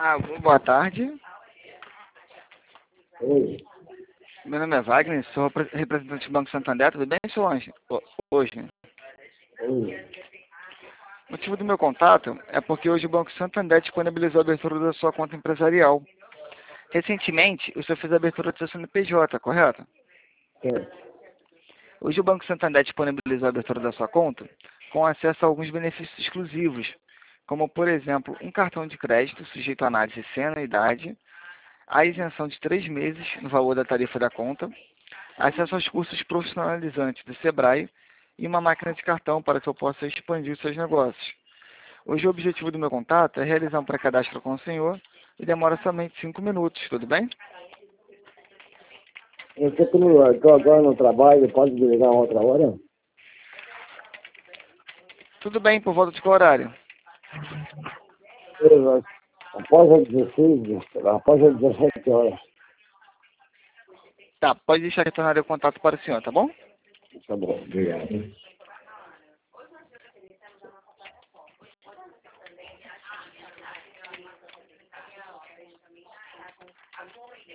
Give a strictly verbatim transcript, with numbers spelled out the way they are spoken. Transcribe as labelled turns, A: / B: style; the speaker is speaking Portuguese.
A: Ah, boa tarde.
B: Oi.
A: Meu nome é Wagner, sou repre- representante do Banco Santander, tudo bem, senhor Anjo? Ho- Hoje.
B: Oi.
A: O motivo do meu contato é porque hoje o Banco Santander disponibilizou a abertura da sua conta empresarial. Recentemente, o senhor fez a abertura do seu C N P J, correto?
B: Certo.
A: Hoje o Banco Santander disponibilizou a abertura da sua conta com acesso a alguns benefícios exclusivos, como, por exemplo, um cartão de crédito sujeito à análise sem anuidade, a isenção de três meses no valor da tarifa da conta, acesso aos cursos profissionalizantes do Sebrae e uma máquina de cartão para que eu possa expandir os seus negócios. Hoje o objetivo do meu contato é realizar um pré-cadastro com o senhor e demora somente cinco minutos, tudo bem?
B: Eu estou agora no trabalho, pode desligar uma outra hora?
A: Tudo bem, por volta de qual horário?
B: Eu, após as dezesseis, após as dezessete horas.
A: Tá, pode deixar retornar o contato para o senhor, tá bom?
B: Tá bom, obrigado.